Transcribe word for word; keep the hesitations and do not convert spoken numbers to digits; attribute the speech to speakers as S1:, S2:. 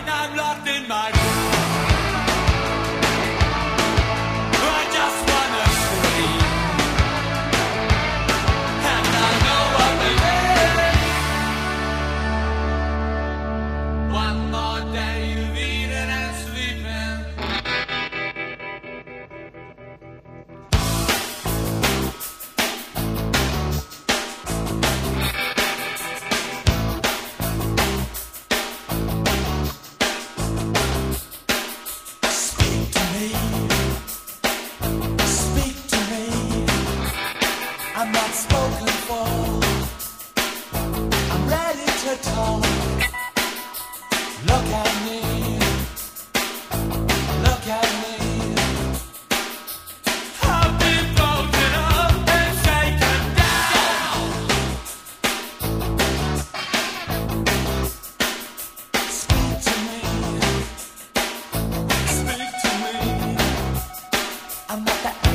S1: I'm locked in my room. I just wanna scream, and I know what it is. One more day you've eaten and sleeping. I'm not spoken for. I'm ready to talk. Look at me. Look at me. I've been broken up and shaken down. Speak to me. Speak to me. I'm not that